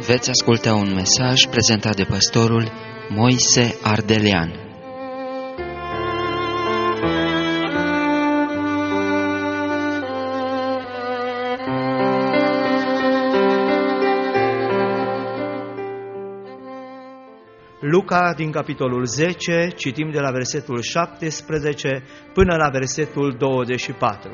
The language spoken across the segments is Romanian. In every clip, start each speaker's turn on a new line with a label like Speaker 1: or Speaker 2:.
Speaker 1: Veți asculta un mesaj prezentat de pastorul Moise Ardelean.
Speaker 2: Luca din capitolul 10, citim de la versetul 17 până la versetul 24.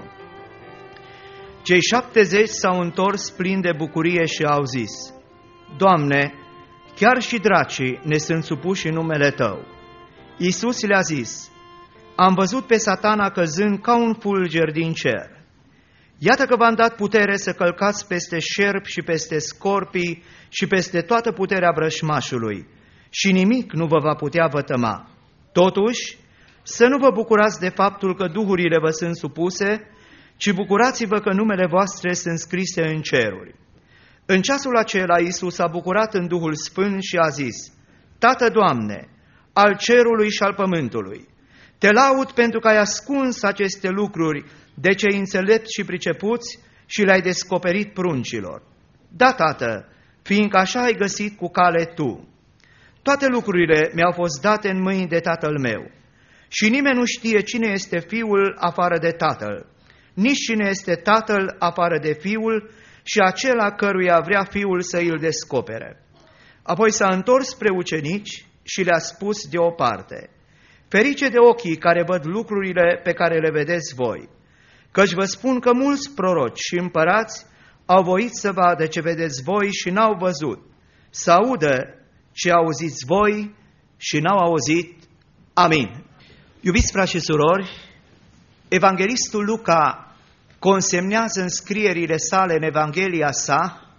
Speaker 2: Cei 70 s-au întors plini de bucurie și au zis: Doamne, chiar și dracii ne sunt supuși în numele Tău. Iisus le-a zis: Am văzut pe Satana căzând ca un fulger din cer. Iată că v-am dat putere să călcați peste șerpi și peste scorpii și peste toată puterea vrășmașului, și nimic nu vă va putea vătăma. Totuși, să nu vă bucurați de faptul că duhurile vă sunt supuse, ci bucurați-vă că numele voastre sunt scrise în ceruri. În ceasul acela Iisus s-a bucurat în Duhul Sfânt și a zis: Tată, Doamne, al cerului și al pământului, Te laud pentru că ai ascuns aceste lucruri de cei înțelepți și pricepuți și le-ai descoperit pruncilor. Da, Tată, fiindcă așa ai găsit cu cale Tu. Toate lucrurile mi-au fost date în mâini de Tatăl meu și nimeni nu știe cine este Fiul afară de Tatăl, nici cine este Tatăl afară de Fiul și acela căruia vrea Fiul să îl descopere. Apoi s-a întors spre ucenici și le-a spus deoparte: Ferice de ochii care văd lucrurile pe care le vedeți voi, căci vă spun că mulți proroci și împărați au voit să vadă ce vedeți voi și n-au văzut, să audă ce auziți voi și n-au auzit. Amin. Iubiți frați și surori, evanghelistul Luca consemnează în scrierile sale, în Evanghelia sa,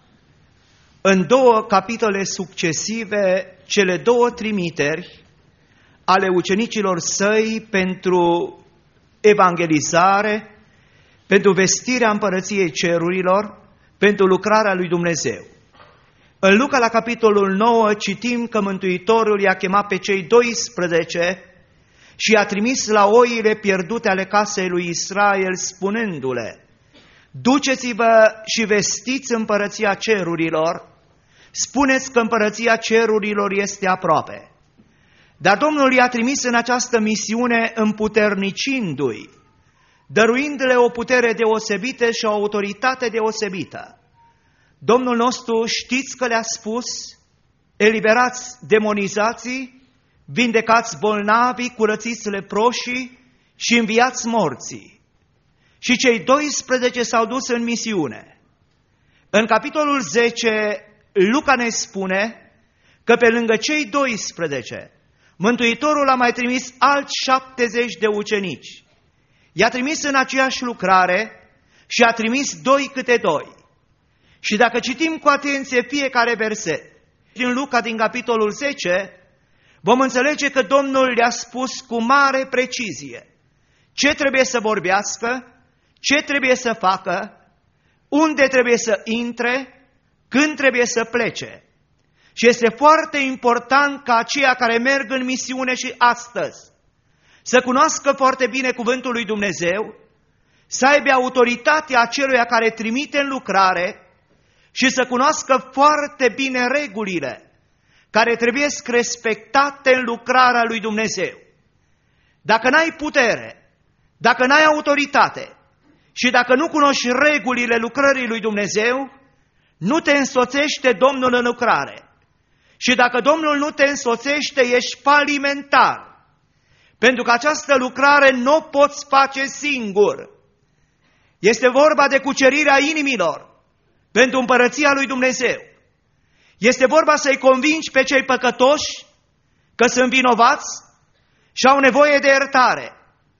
Speaker 2: în două capitole succesive, cele două trimiteri ale ucenicilor săi pentru evangelizare, pentru vestirea împărăției cerurilor, pentru lucrarea lui Dumnezeu. În Luca, la capitolul 9, citim că Mântuitorul i-a chemat pe cei 12 și i-a trimis la oile pierdute ale casei lui Israel, spunându-le: Duceți-vă și vestiți împărăția cerurilor, spuneți că împărăția cerurilor este aproape. Dar Domnul i-a trimis în această misiune împuternicindu-i, dăruindu-le o putere deosebită și o autoritate deosebită. Domnul nostru, știți că le-a spus: eliberați demonizații, vindecați bolnavii, curățiți leproșii și înviați morții. Și cei 12 s-au dus în misiune. În capitolul 10, Luca ne spune că pe lângă cei 12, Mântuitorul a mai trimis alți 70 de ucenici. I-a trimis în aceeași lucrare și a trimis 2 câte 2. Și dacă citim cu atenție fiecare verset din Luca din capitolul 10, vom înțelege că Domnul le-a spus cu mare precizie ce trebuie să vorbească, ce trebuie să facă, unde trebuie să intre, când trebuie să plece. Și este foarte important ca aceia care merg în misiune și astăzi să cunoască foarte bine cuvântul lui Dumnezeu, să aibă autoritatea aceluia care trimite în lucrare și să cunoască foarte bine regulile care trebuie respectate în lucrarea lui Dumnezeu. Dacă n-ai putere, dacă n-ai autoritate și dacă nu cunoști regulile lucrării lui Dumnezeu, nu te însoțește Domnul în lucrare. Și dacă Domnul nu te însoțește, ești falimentar. Pentru că această lucrare nu o poți face singur. Este vorba de cucerirea inimilor pentru împărăția lui Dumnezeu. Este vorba să-i convingi pe cei păcătoși că sunt vinovați și au nevoie de iertare.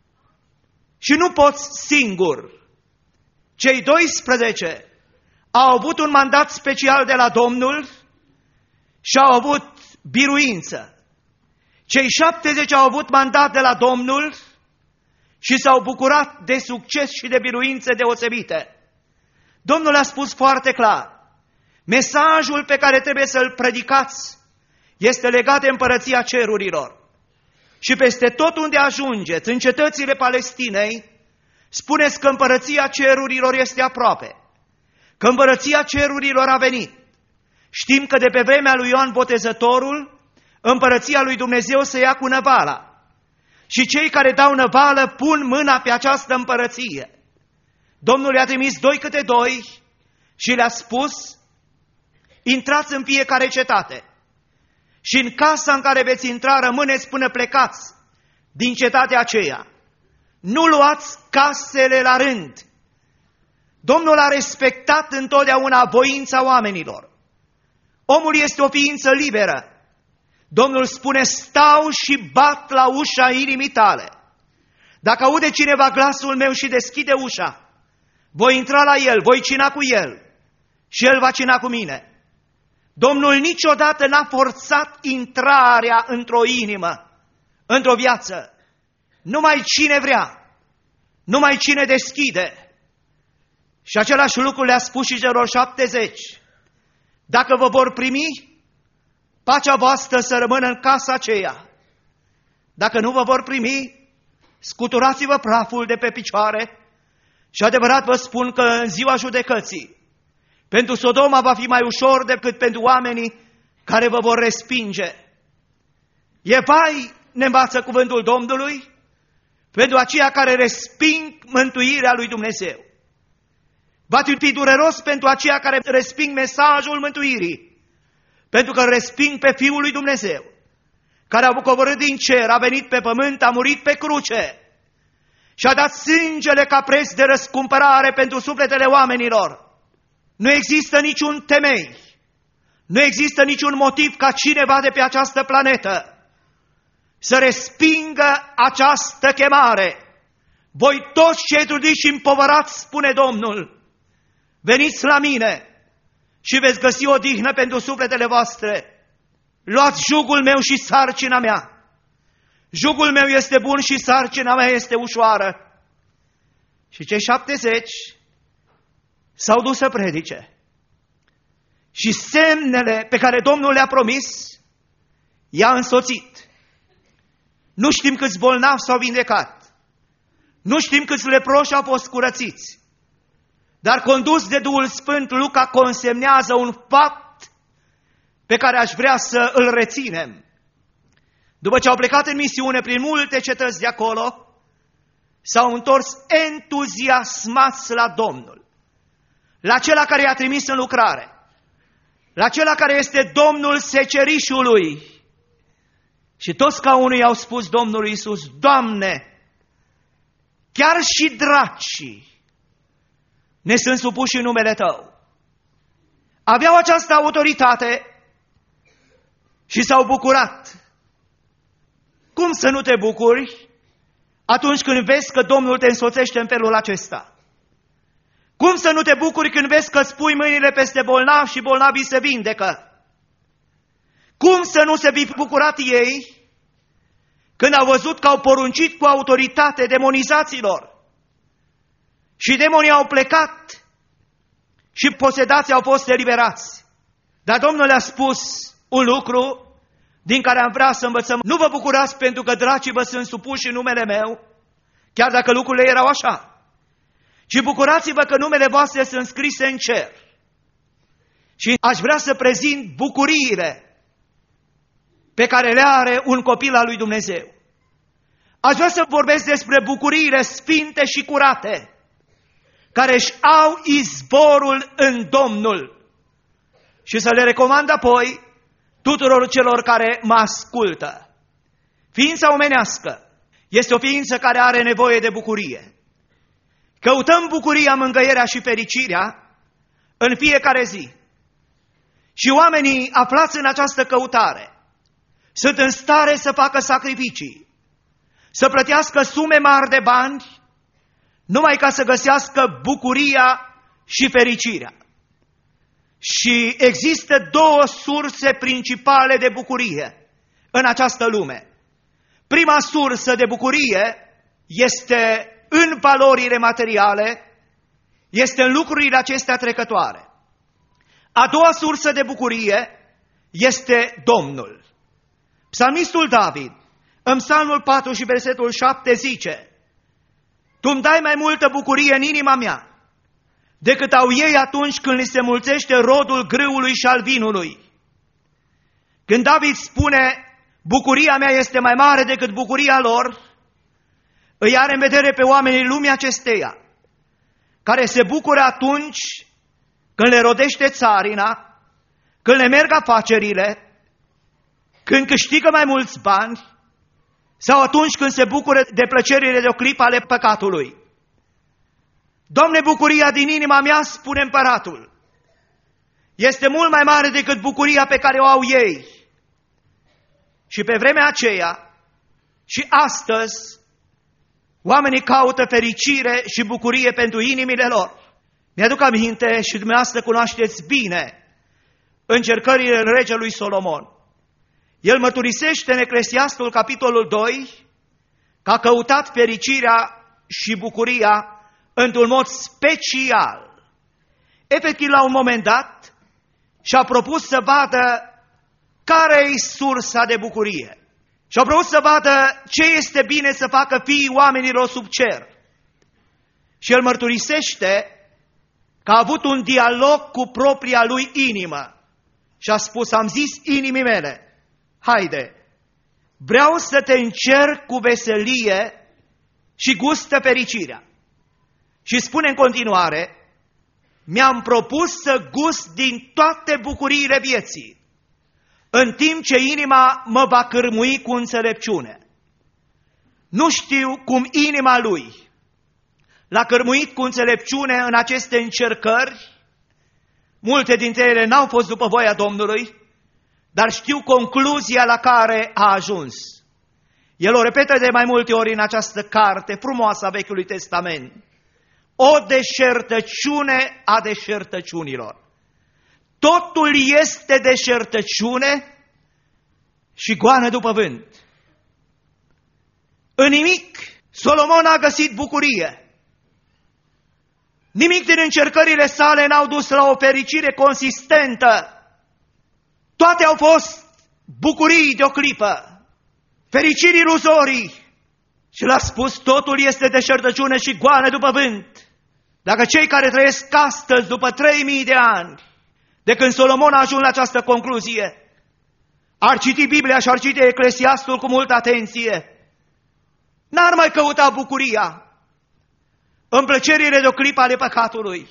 Speaker 2: Și nu poți singur. Cei 12 au avut un mandat special de la Domnul și au avut biruință. Cei 70 au avut mandat de la Domnul și s-au bucurat de succes și de biruințe deosebite. Domnul a spus foarte clar: mesajul pe care trebuie să-l predicați este legat de împărăția cerurilor. Și peste tot unde ajungeți, în cetățile Palestinei, spuneți că împărăția cerurilor este aproape, că împărăția cerurilor a venit Știm că de pe vremea lui Ioan Botezătorul, împărăția lui Dumnezeu se ia cu năvala. Și cei care dau năvală pun mâna pe această împărăție. Domnul i-a trimis 2 câte 2 și le-a spus: intrați în fiecare cetate și în casa în care veți intra rămâneți până plecați din cetatea aceea. Nu luați casele la rând. Domnul a respectat întotdeauna voința oamenilor. Omul este o ființă liberă. Domnul spune: stau și bat la ușa inimii tale. Dacă aude cineva glasul meu și deschide ușa, voi intra la el, voi cina cu el și el va cina cu mine. Domnul niciodată n-a forțat intrarea într-o inimă, într-o viață. Numai cine vrea, numai cine deschide. Și același lucru le-a spus și celor 70. Dacă vă vor primi, pacea voastră să rămână în casa aceea. Dacă nu vă vor primi, scuturați-vă praful de pe picioare. Și adevărat vă spun că în ziua judecății, pentru Sodoma va fi mai ușor decât pentru oamenii care vă vor respinge. E vai, ne învață cuvântul Domnului, pentru aceia care resping mântuirea lui Dumnezeu. Va fi dureros pentru aceia care resping mesajul mântuirii, pentru că resping pe Fiul lui Dumnezeu, care a coborât din cer, a venit pe pământ, a murit pe cruce și a dat sângele ca preț de răscumpărare pentru sufletele oamenilor. Nu există niciun temei, nu există niciun motiv ca cineva de pe această planetă să respingă această chemare. Voi toți cei trudiți și împovărați, spune Domnul, veniți la mine și veți găsi odihnă pentru sufletele voastre. Luați jugul meu și sarcina mea. Jugul meu este bun și sarcina mea este ușoară. Și cei 70 s-au dus să predice. Și semnele pe care Domnul le-a promis i-a însoțit. Nu știm câți bolnavi s-au vindecat. Nu știm câți leproși au fost curățiți. Dar condus de Duhul Sfânt, Luca consemnează un fapt pe care aș vrea să îl reținem. După ce au plecat în misiune prin multe cetăți de acolo, s-au întors entuziasmați la Domnul, la acela care i-a trimis în lucrare, la acela care este Domnul secerișului. Și toți ca unul i-au spus Domnului Iisus: Doamne, chiar și dracii ne sunt supuși în numele Tău. Aveau această autoritate și s-au bucurat. Cum să nu te bucuri atunci când vezi că Domnul te însoțește în felul acesta? Cum să nu te bucuri când vezi că îți pui mâinile peste bolnavi și bolnavii se vindecă? Cum să nu se fi bucurat ei când au văzut că au poruncit cu autoritate demonizaților și demonii au plecat și posedații au fost eliberați? Dar Domnul le-a spus un lucru din care am vrea să învățăm: nu vă bucurați pentru că dracii vă sunt supuși în numele meu, chiar dacă lucrurile erau așa, ci bucurați-vă că numele voastre sunt scrise în cer. Și aș vrea să prezint bucuriile pe care le are un copil al lui Dumnezeu. Aș vrea să vorbesc despre bucuriile sfinte și curate, care își au izvorul în Domnul, și să le recomand apoi tuturor celor care mă ascultă. Ființa omenească este o ființă care are nevoie de bucurie. Căutăm bucuria, mângâierea și fericirea în fiecare zi. Și oamenii aflați în această căutare sunt în stare să facă sacrificii, să plătească sume mari de bani, numai ca să găsească bucuria și fericirea. Și există două surse principale de bucurie în această lume. Prima sursă de bucurie este în valorile materiale, este în lucrurile acestea trecătoare. A doua sursă de bucurie este Domnul. Psalmistul David, în Psalmul 4 și versetul 7 zice: Tu îmi dai mai multă bucurie în inima mea decât au ei atunci când li se mulțește rodul grâului și al vinului. Când David spune, bucuria mea este mai mare decât bucuria lor, îi are în vedere pe oamenii lumii acesteia, care se bucură atunci când le rodește țarina, când le merg afacerile, când câștigă mai mulți bani, sau atunci când se bucură de plăcerile de o clipă ale păcatului. Doamne, bucuria din inima mea, spune împăratul, este mult mai mare decât bucuria pe care o au ei. Și pe vremea aceea și astăzi, oamenii caută fericire și bucurie pentru inimile lor. Mi-aduc aminte și dumneavoastră cunoașteți bine încercările regelui Solomon. El mărturisește în Eclesiastul, capitolul 2, că a căutat fericirea și bucuria într-un mod special. Efectiv, la un moment dat, și-a propus să vadă care e sursa de bucurie. Și-a propus să vadă ce este bine să facă fiii oamenilor sub cer. Și el mărturisește că a avut un dialog cu propria lui inimă. Și a spus, am zis inimii mele, haide, vreau să te încerc cu veselie și gustă fericirea. Și spune în continuare, mi-am propus să gust din toate bucuriile vieții, în timp ce inima mă va cârmui cu înțelepciune. Nu știu cum inima lui l-a cârmuit cu înțelepciune în aceste încercări. Multe dintre ele n-au fost după voia Domnului, dar știu concluzia la care a ajuns. El o repetă de mai multe ori în această carte frumoasă a Vechiului Testament. O deșertăciune a deșertăciunilor. Totul este deșertăciune și goană după vânt. În nimic Solomon a găsit bucurie. Nimic din încercările sale n-au dus la o fericire consistentă. Toate au fost bucurii de o clipă, fericiri iluzorii. Și l-a spus, totul este deșertăciune și goană după vânt. Dacă cei care trăiesc astăzi, după 3000 de ani, de când Solomon a ajuns la această concluzie, ar citi Biblia și ar citi Eclesiastul cu multă atenție, n-ar mai căuta bucuria în plăcerile de o clipă ale păcatului.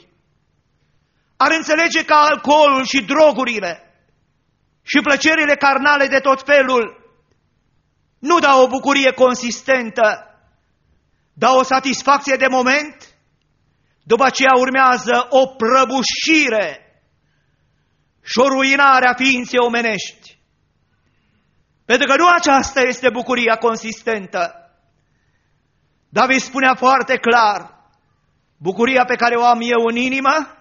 Speaker 2: Ar înțelege că alcoolul și drogurile și plăcerile carnale de tot felul nu dau o bucurie consistentă, dau o satisfacție de moment, după aceea urmează o prăbușire și o ruinare a ființei omenești. Pentru că nu aceasta este bucuria consistentă. David spunea foarte clar, bucuria pe care o am eu în inimă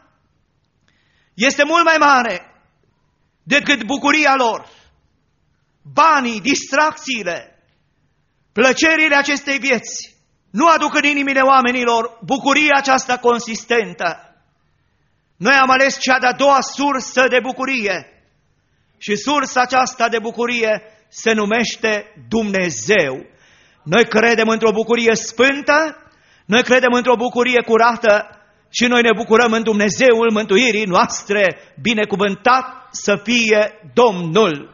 Speaker 2: este mult mai mare decât bucuria lor. Banii, distracțiile, plăcerile acestei vieți nu aduc în inimile oamenilor bucuria aceasta consistentă. Noi am ales cea de-a doua sursă de bucurie și sursa aceasta de bucurie se numește Dumnezeu. Noi credem într-o bucurie sfântă, noi credem într-o bucurie curată și noi ne bucurăm în Dumnezeul mântuirii noastre, binecuvântat să fie Domnul.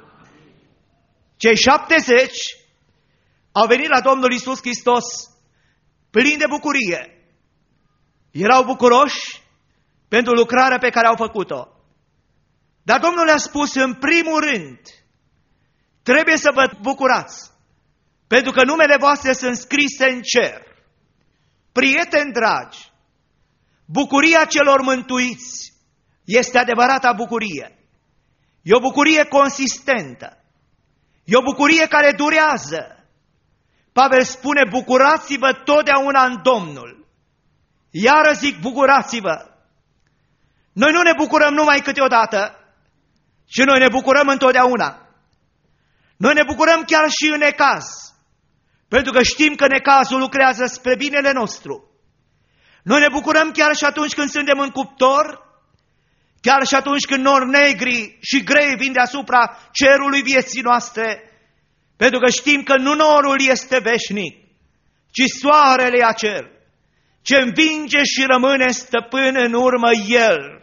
Speaker 2: Cei 70 au venit la Domnul Iisus Hristos plini de bucurie. Erau bucuroși pentru lucrarea pe care au făcut-o. Dar Domnul le-a spus, în primul rând, trebuie să vă bucurați, pentru că numele voastre sunt scrise în cer. Prieteni dragi, bucuria celor mântuiți este adevărata bucurie. E o bucurie consistentă. E o bucurie care durează. Pavel spune, bucurați-vă totdeauna în Domnul. Iară zic, bucurați-vă. Noi nu ne bucurăm numai câteodată, ci noi ne bucurăm întotdeauna. Noi ne bucurăm chiar și în necaz, pentru că știm că necazul lucrează spre binele nostru. Noi ne bucurăm chiar și atunci când suntem în cuptor, chiar și atunci când nori negri și grei vin deasupra cerului vieții noastre, pentru că știm că nu norul este veșnic, ci soarele e acer. ce învinge și rămâne stăpân în urmă El.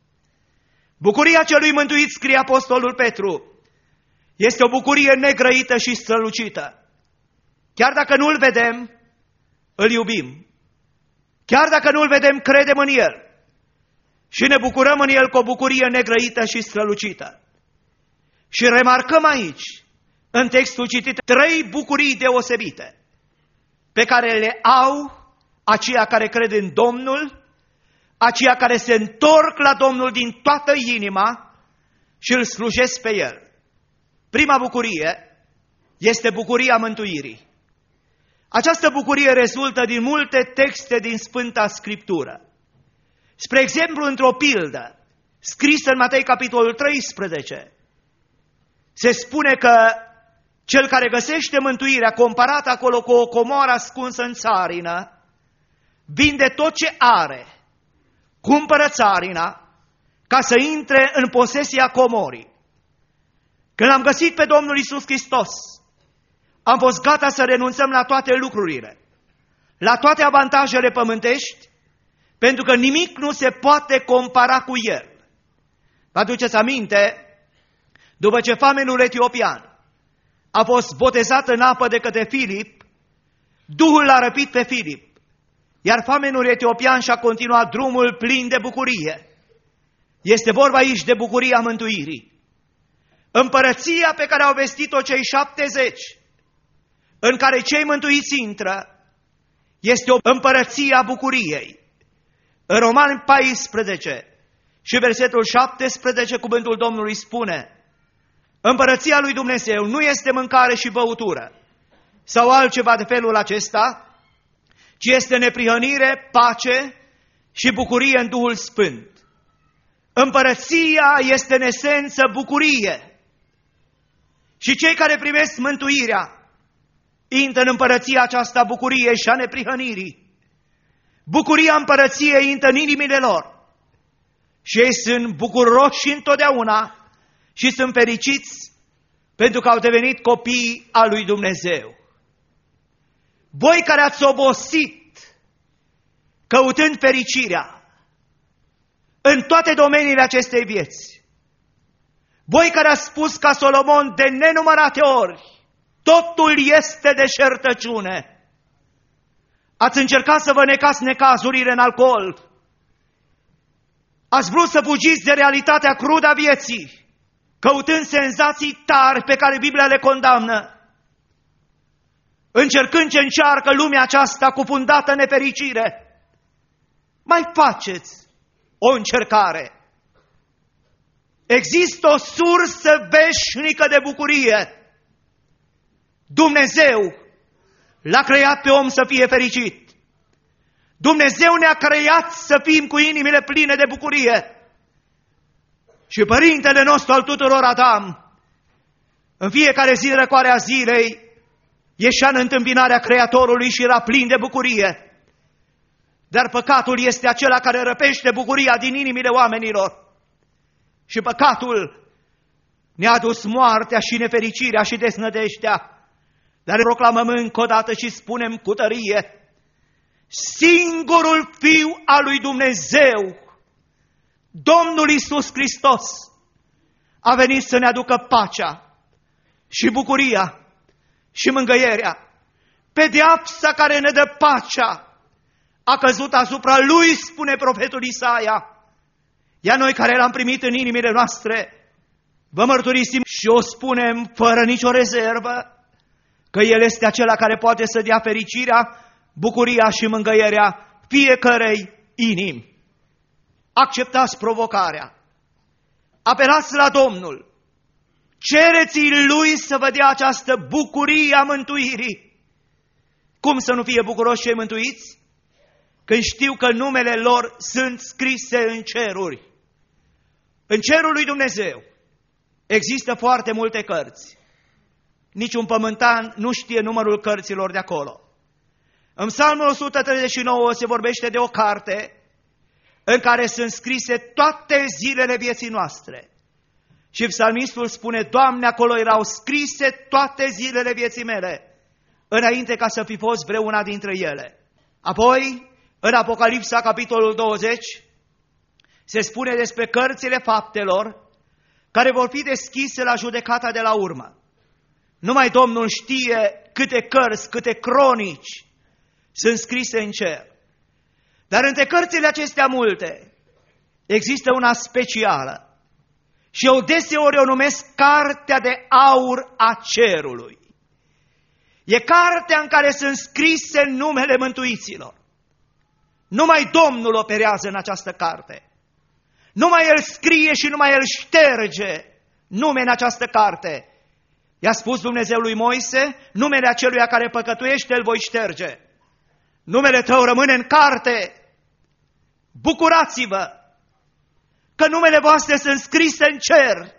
Speaker 2: Bucuria celui mântuit, scrie apostolul Petru, este o bucurie negrăită și strălucită. Chiar dacă nu-L vedem, îl iubim. Chiar dacă nu-L vedem, credem în El. Și ne bucurăm în El cu o bucurie negrăită și strălucită. Și remarcăm aici, în textul citit, 3 bucurii deosebite pe care le au aceia care cred în Domnul, aceia care se întorc la Domnul din toată inima și îl slujesc pe El. Prima bucurie este bucuria mântuirii. Această bucurie rezultă din multe texte din Sfânta Scriptură. Spre exemplu, într-o pildă scrisă în Matei, capitolul 13, se spune că cel care găsește mântuirea, comparat acolo cu o comoară ascunsă în țarină, vinde tot ce are, cumpără țarina ca să intre în posesia comorii. Când am găsit pe Domnul Iisus Hristos, am fost gata să renunțăm la toate lucrurile, la toate avantajele pământești, pentru că nimic nu se poate compara cu El. Vă aduceți aminte, după ce famenul etiopian a fost botezat în apă de către Filip, Duhul l-a răpit pe Filip, iar famenul etiopian și-a continuat drumul plin de bucurie. Este vorba aici de bucuria mântuirii. Împărăția pe care au vestit-o cei 70, în care cei mântuiți intră, este o împărăție a bucuriei. În Romani 14 și versetul 17, cuvântul Domnului spune: împărăția lui Dumnezeu nu este mâncare și băutură sau altceva de felul acesta, ci este neprihănire, pace și bucurie în Duhul Sfânt. Împărăția este în esență bucurie. Și cei care primesc mântuirea intră în împărăția aceasta bucurie și a neprihănirii. Bucuria împărăției intră în inimile lor și ei sunt bucuroși întotdeauna și sunt fericiți pentru că au devenit copii al lui Dumnezeu. Voi care ați obosit căutând fericirea în toate domeniile acestei vieți, voi care ați spus ca Solomon de nenumărate ori, totul este deșertăciune, ați încercat să vă necați necazurile în alcool, ați vrut să fugiți de realitatea crudă a vieții, căutând senzații tari pe care Biblia le condamnă, încercând ce încearcă lumea aceasta cufundată în nefericire, mai faceți o încercare. Există o sursă veșnică de bucurie. Dumnezeu l-a creat pe om să fie fericit. Dumnezeu ne-a creat să fim cu inimile pline de bucurie. Și Părintele nostru al tuturor, Adam, în fiecare zi răcoarea zilei, ieșea în întâmpinarea Creatorului și era plin de bucurie. Dar păcatul este acela care răpește bucuria din inimile oamenilor. Și păcatul ne-a adus moartea și nefericirea și deznădejdea. Dar proclamăm încă o dată și spunem cu tărie: singurul Fiu al lui Dumnezeu, Domnul Iisus Hristos, a venit să ne aducă pacea și bucuria și mângâierea. Pedeapsa care ne dă pacea a căzut asupra Lui, spune profetul Isaia. Iar noi care l-am primit în inimile noastre, vă mărturisim și o spunem fără nicio rezervă, că El este acela care poate să dea fericirea, bucuria și mângâierea fiecărei inimi. Acceptați provocarea, apelați la Domnul, cereți-i Lui să vă dea această bucurie a mântuirii. Cum să nu fie bucuroși cei mântuiți când știu că numele lor sunt scrise în ceruri? În cerul lui Dumnezeu există foarte multe cărți. Niciun pământan nu știe numărul cărților de acolo. În Psalmul 139 se vorbește de o carte în care sunt scrise toate zilele vieții noastre. Și psalmistul spune: Doamne, acolo erau scrise toate zilele vieții mele, înainte ca să fi fost vreuna dintre ele. Apoi, În Apocalipsa, capitolul 20, se spune despre cărțile faptelor care vor fi deschise la judecata de la urmă. Numai Domnul știe câte cărți, câte cronici sunt scrise în cer. Dar între cărțile acestea multe există una specială și eu deseori o numesc Cartea de Aur a Cerului. E cartea în care sunt scrise numele mântuiților. Numai Domnul operează în această carte. Numai El scrie și numai El șterge nume în această carte. I-a spus Dumnezeu lui Moise, numele aceluia care păcătuiește îl voi șterge. Numele tău rămâne în carte. Bucurați-vă că numele voastre sunt scrise în cer.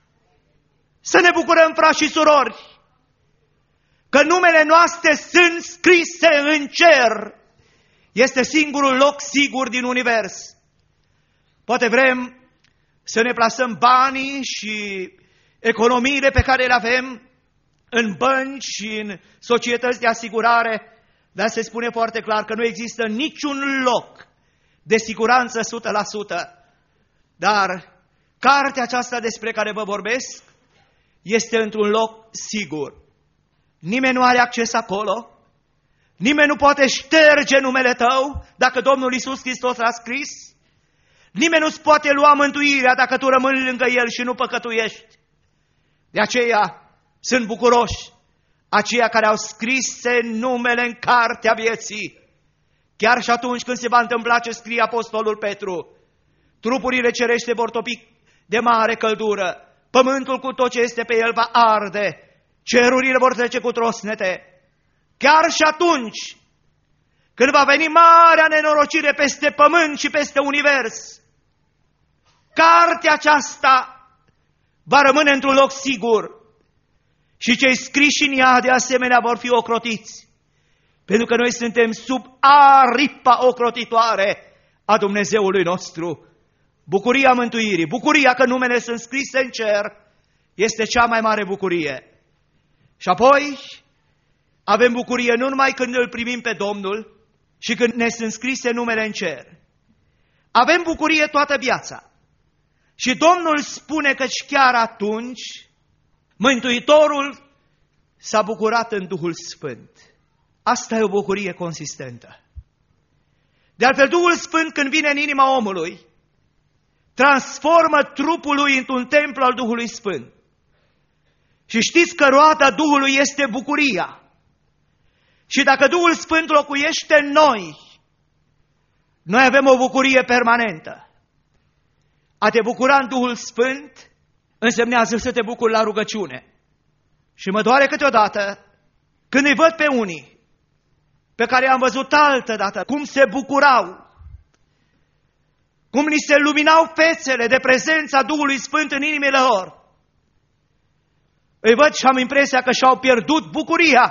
Speaker 2: Să ne bucurăm, frați și surori, că numele noastre sunt scrise în cer. Este singurul loc sigur din univers. Poate vrem să ne plasăm banii și economiile pe care le avem în bănci și în societăți de asigurare, dar se spune foarte clar că nu există niciun loc de siguranță 100%. Dar cartea aceasta despre care vă vorbesc este într-un loc sigur. Nimeni nu are acces acolo, nimeni nu poate șterge numele tău dacă Domnul Iisus Hristos l-a scris, nimeni nu-ți poate lua mântuirea dacă tu rămâni lângă El și nu păcătuiești. De aceea sunt bucuroși aceia care au scrise numele în cartea vieții. Chiar și atunci când se va întâmpla ce scrie apostolul Petru, trupurile cerește vor topi de mare căldură, pământul cu tot ce este pe el va arde, cerurile vor trece cu trosnete. Chiar și atunci când va veni marea nenorocire peste pământ și peste univers, cartea aceasta va rămâne într-un loc sigur și cei scriși în ea de asemenea vor fi ocrotiți, pentru că noi suntem sub aripa ocrotitoare a Dumnezeului nostru. Bucuria mântuirii, bucuria că numele sunt scrise în cer, este cea mai mare bucurie. Și apoi avem bucurie nu numai când îl primim pe Domnul și când ne sunt scrise numele în cer. Avem bucurie toată viața. Și Domnul spune că chiar atunci Mântuitorul s-a bucurat în Duhul Sfânt. Asta e o bucurie consistentă. De altfel, Duhul Sfânt, când vine în inima omului, transformă trupul lui într-un templu al Duhului Sfânt. Și știți că roada Duhului este bucuria. Și dacă Duhul Sfânt locuiește în noi, noi avem o bucurie permanentă. A te bucura în Duhul Sfânt însemnează să te bucuri la rugăciune. Și mă doare câteodată când îi văd pe unii pe care am văzut altădată cum se bucurau, cum li se luminau fețele de prezența Duhului Sfânt în inimile lor. Îi văd și am impresia că și-au pierdut bucuria.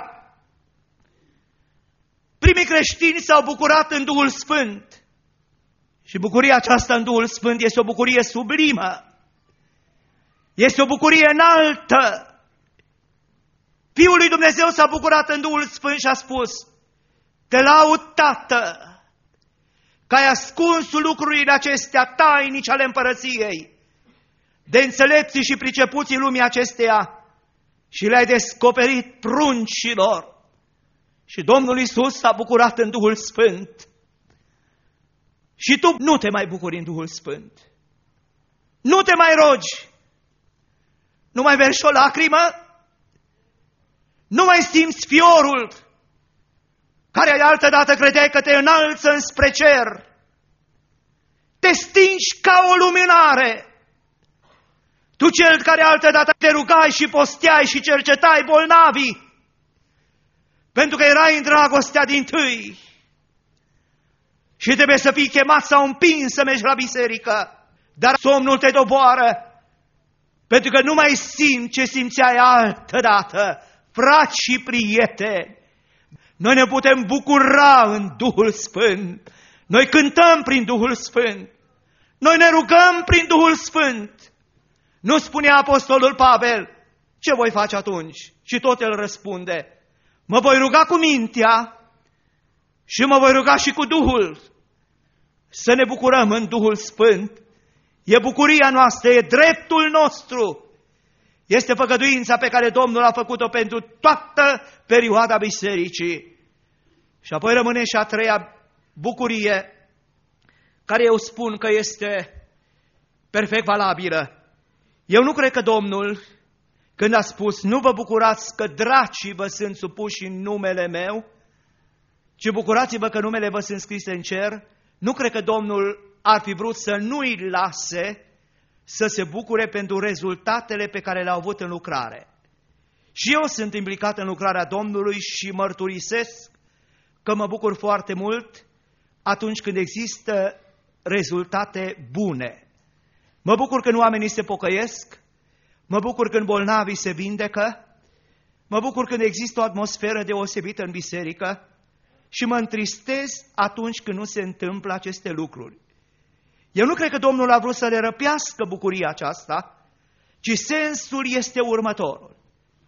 Speaker 2: Primii creștini s-au bucurat în Duhul Sfânt. Și bucuria aceasta în Duhul Sfânt este o bucurie sublimă. Este o bucurie înaltă. Fiul lui Dumnezeu s-a bucurat în Duhul Sfânt și a spus: te laud, Tată, că ai ascuns lucrurile acestea tainice ale împărăției de înțelepții și pricepuții lumii acesteia și le-ai descoperit pruncilor. Și Domnul Iisus s-a bucurat în Duhul Sfânt. Și tu nu te mai bucuri în Duhul Sfânt. Nu te mai rogi. Nu mai verși o lacrimă. Nu mai simți fiorul care altădată credeai că te înalță înspre cer. Te stingi ca o luminare. Tu cel care altădată te rugai și posteai și cercetai bolnavii, pentru că erai în dragostea dintâi. Și trebuie să fii chemat sau împins să mergi la biserică, dar somnul te doboară, pentru că nu mai simți ce simțeai altădată. Frați și prieteni, noi ne putem bucura în Duhul Sfânt. Noi cântăm prin Duhul Sfânt. Noi ne rugăm prin Duhul Sfânt. Nu spunea apostolul Pavel: ce voi face atunci? Și tot el răspunde: mă voi ruga cu mintea Și mă voi ruga și cu Duhul să ne bucurăm în Duhul Sfânt. E bucuria noastră, e dreptul nostru. Este făgăduința pe care Domnul a făcut-o pentru toată perioada bisericii. Și apoi rămâne și a treia bucurie, care eu spun că este perfect valabilă. Eu nu cred că Domnul, când a spus, nu vă bucurați că dracii vă sunt supuși în numele meu, ci bucurați-vă că numele vă sunt scrise în cer, nu cred că Domnul ar fi vrut să nu îi lase să se bucure pentru rezultatele pe care le-au avut în lucrare. Și eu sunt implicat în lucrarea Domnului și mărturisesc că mă bucur foarte mult atunci când există rezultate bune. Mă bucur când oamenii se pocăiesc, mă bucur când bolnavii se vindecă, mă bucur când există o atmosferă deosebită în biserică și mă întristez atunci când nu se întâmplă aceste lucruri. Eu nu cred că Domnul a vrut să le răpească bucuria aceasta, ci sensul este următorul.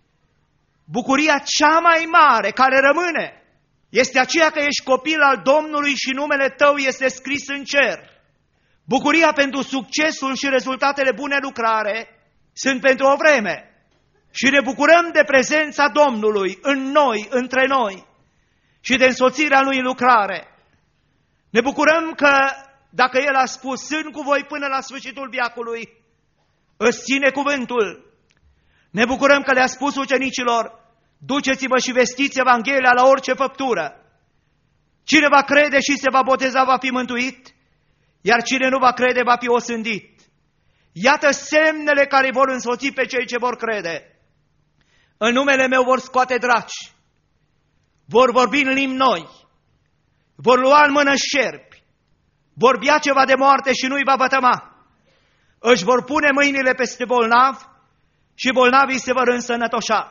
Speaker 2: Bucuria cea mai mare care rămâne este aceea că ești copil al Domnului și numele tău este scris în cer. Bucuria pentru succesul și rezultatele bune lucrare sunt pentru o vreme și ne bucurăm de prezența Domnului în noi, între noi și de însoțirea Lui în lucrare. Ne bucurăm că dacă El a spus, sunt cu voi până la sfârșitul veacului, îți ține cuvântul. Ne bucurăm că le-a spus ucenicilor, duceți-vă și vestiți Evanghelia la orice făptură. Cine va crede și se va boteza va fi mântuit, iar cine nu va crede va fi osândit. Iată semnele care vor însoți pe cei ce vor crede. În numele meu vor scoate draci, vor vorbi în limbi noi, vor lua în mână șerpi, vor bea ceva de moarte și nu-i va vătăma. Își vor pune mâinile peste bolnavi și bolnavii se vor însănătoșa.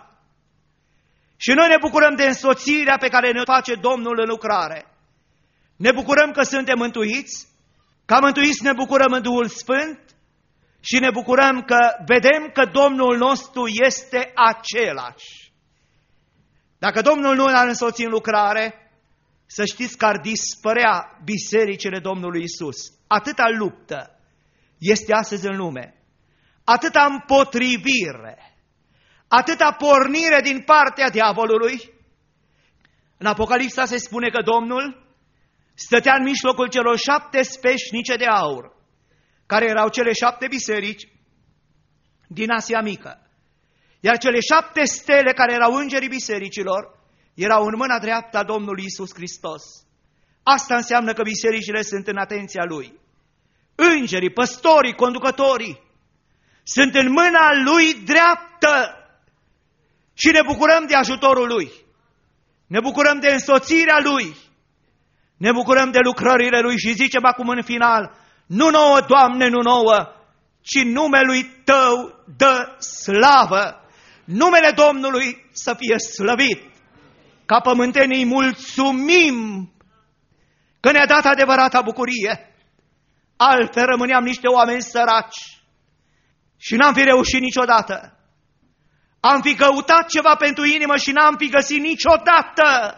Speaker 2: Și noi ne bucurăm de însoțirea pe care ne face Domnul în lucrare. Ne bucurăm că suntem mântuiți, ca mântuiți ne bucurăm în Duhul Sfânt și ne bucurăm că vedem că Domnul nostru este același. Dacă Domnul nu ne-ar însoți în lucrare, să știți că ar dispărea bisericile Domnului Isus. Atâta luptă este astăzi în lume, atâta împotrivire, atâta pornire din partea diavolului. În Apocalipsa se spune că Domnul stătea în mijlocul celor 7 speșnice de aur, care erau cele 7 biserici din Asia Mică. Iar cele 7 stele care erau îngerii bisericilor erau în mâna dreaptă a Domnului Isus Hristos. Asta înseamnă că bisericile sunt în atenția Lui. Îngerii, păstorii, conducătorii sunt în mâna Lui dreaptă și ne bucurăm de ajutorul Lui. Ne bucurăm de însoțirea Lui. Ne bucurăm de lucrările Lui și zicem acum în final, nu nouă, Doamne, nu nouă, ci numelui Tău dă slavă. Numele Domnului să fie slăvit. Ca pământenii mulțumim că ne-a dat adevărata bucurie. Altfel rămâneam niște oameni săraci și n-am fi reușit niciodată. Am fi căutat ceva pentru inimă și n-am fi găsit niciodată.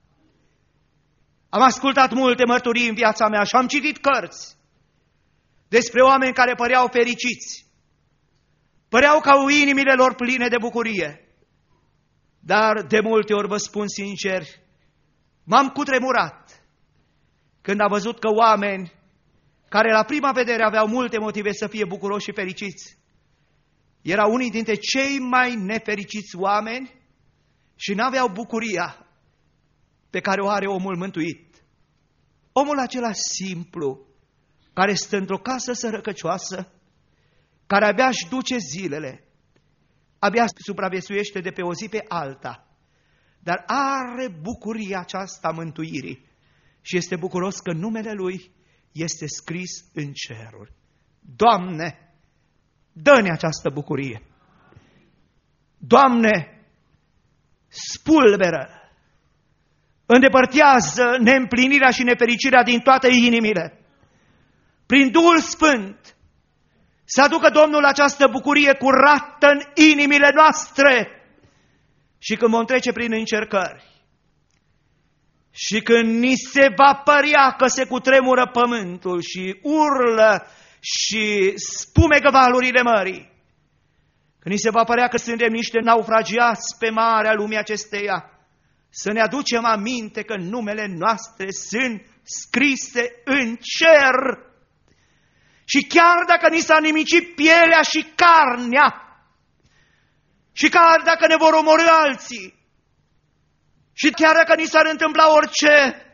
Speaker 2: Am ascultat multe mărturii în viața mea și am citit cărți despre oameni care păreau fericiți. Păreau că au inimile lor pline de bucurie. Dar de multe ori vă spun sincer, m-am cutremurat când am văzut că oameni care la prima vedere aveau multe motive să fie bucuroși și fericiți, erau unii dintre cei mai nefericiți oameni și n-aveau bucuria pe care o are omul mântuit. Omul acela simplu, care stă într-o casă sărăcăcioasă, care abia își duce zilele, abia supraviețuiește de pe o zi pe alta, dar are bucuria aceasta mântuirii și este bucuros că numele Lui este scris în ceruri. Doamne, dă-ne această bucurie! Doamne, spulberă, îndepărtează neîmplinirea și nefericirea din toate inimile. Prin Duhul Sfânt să aducă Domnul această bucurie curată în inimile noastre și când vom trece prin încercări, Și când ni se va părea că se cutremură pământul și urlă și spumegă valurile mării, când ni se va părea că suntem niște naufragiați pe marea lumii acesteia, să ne aducem aminte că numele noastre sunt scrise în cer. Și chiar dacă ni s-a nimicit pielea și carnea, și chiar dacă ne vor omorî alții, și chiar dacă ni s-ar întâmpla orice,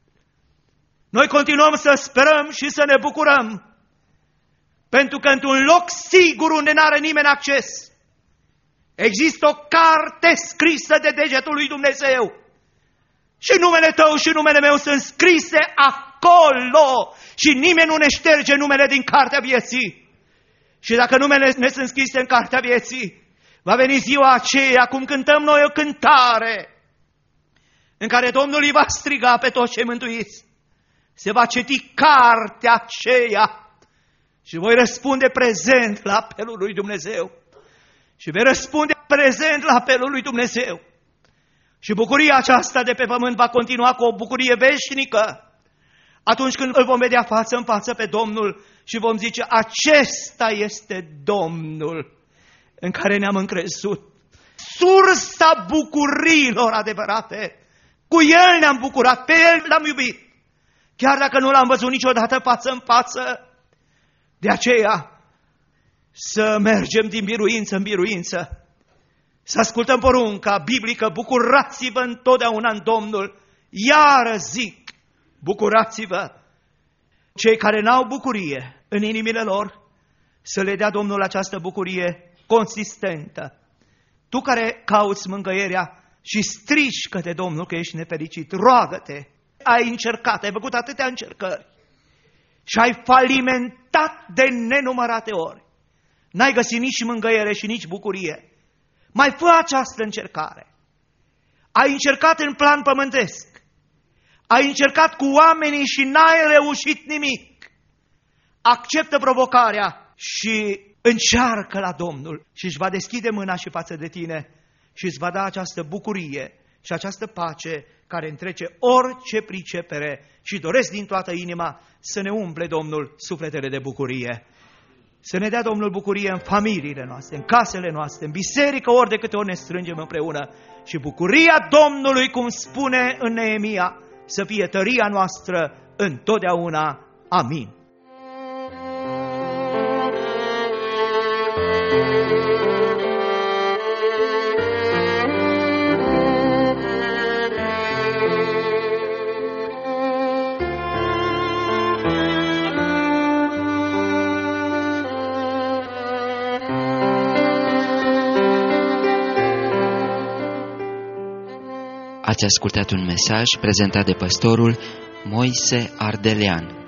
Speaker 2: noi continuăm să sperăm și să ne bucurăm, pentru că într-un loc sigur unde n-are nimeni acces, există o carte scrisă de degetul lui Dumnezeu. Și numele tău și numele meu sunt scrise acolo și nimeni nu ne șterge numele din cartea vieții. Și dacă numele ne sunt scrise în cartea vieții, va veni ziua aceea, cum cântăm noi o cântare, în care Domnul îi va striga pe toți cei mântuiți. Se va citi cartea aceea și voi răspunde prezent la apelul lui Dumnezeu. Și vei răspunde prezent la apelul lui Dumnezeu. Și bucuria aceasta de pe pământ va continua cu o bucurie veșnică atunci când îl vom vedea față în față pe Domnul și vom zice: acesta este Domnul în care ne-am încrezut. Sursa bucuriilor adevărate. Cu El ne-am bucurat, pe El l-am iubit, chiar dacă nu l-am văzut niciodată față în față. De aceea să mergem din biruință în biruință, să ascultăm porunca biblică: bucurați-vă întotdeauna în Domnul. Iară zic, bucurați-vă. Cei care n-au bucurie în inimile lor, să le dea Domnul această bucurie consistentă. Tu care cauți mângâierea și strigi către Domnul că ești nefericit, roagă-te. Ai încercat, ai făcut atâtea încercări și ai falimentat de nenumărate ori. N-ai găsit nici mângâiere și nici bucurie. Mai fă această încercare. Ai încercat în plan pământesc. Ai încercat cu oamenii și n-ai reușit nimic. Acceptă provocarea și încearcă la Domnul și își va deschide mâna și față de tine și îți va da această bucurie și această pace care întrece orice pricepere. Și doresc din toată inima să ne umple Domnul sufletele de bucurie. Să ne dea Domnul bucurie în familiile noastre, în casele noastre, în biserică, ori de câte ori ne strângem împreună. Și bucuria Domnului, cum spune în Neemia, să fie tăria noastră întotdeauna. Amin.
Speaker 1: Ați ascultat un mesaj prezentat de pastorul Moise Ardelean.